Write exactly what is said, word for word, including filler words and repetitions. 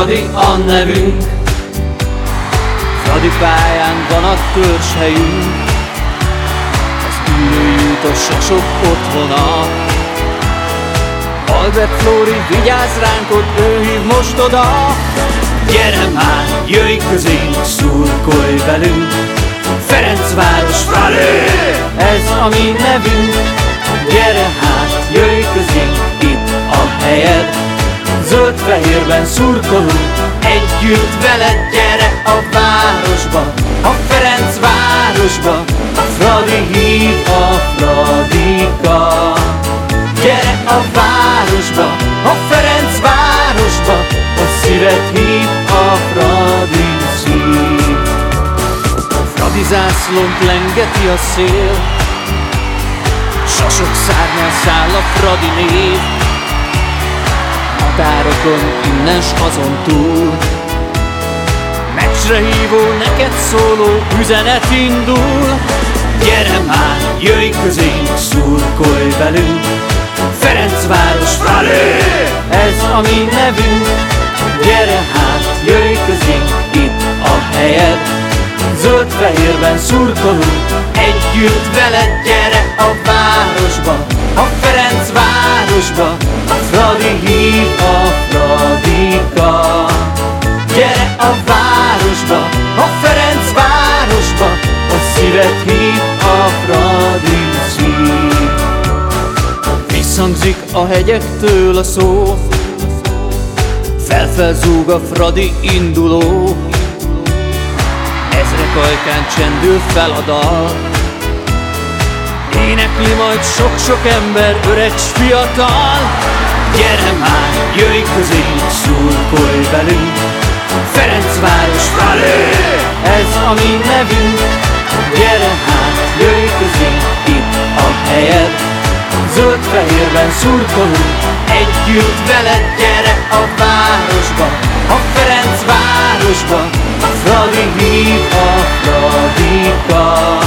Fradi a nevünk, Fradi pályán van a törzshelyünk, az ülőjút a Sasok otthona. Albert Flóri, vigyázz ránk, ott ő hív most oda. Gyere már, jöjj közénk, szurkolj velünk, Ferencváros Fradi, ez a mi nevünk. Gyere hát, jöjj közénk, itt a helyed, zöld-fehérben szurkolunk, együtt veled. Gyere a városba, a Ferencvárosba, a Fradi hív a Fradika. Gyere a városba, a Ferencvárosba, a szíved hív, a Fradi szív. A Fradi zászlónk lengeti a szél, Sasok szárnyán száll a Fradi név. Határokon, innen s azon túl, meccsre hívó, neked szóló üzenet indul. Gyere már, jöjj közénk, szurkolj velünk, Ferencváros Fradi, ez a mi nevünk. Gyere hát, jöjj közénk, itt a helyed, zöld-fehérben szurkolunk, együtt veled. Gyere a városba, a Ferencvárosba, a Fradi hív, a Fradika. Gyere a városba, a Ferencvárosba, a szíved hív, a Fradi szív. Visszhangzik a hegyektől a szó, felfelzúg a Fradi induló. Ezrek ajkán csendül fel a dal, énekli majd sok-sok ember, öreg s fiatal. Gyere már, jöjj közénk, szurkolj velünk, Ferencváros Fradi, ez a mi nevünk. Gyere hát, jöjj közénk, itt a helyed, zöld-fehérben szurkolunk, együtt veled. Gyere a városba, a Ferencvárosba, a Fradi hív, a Fradika.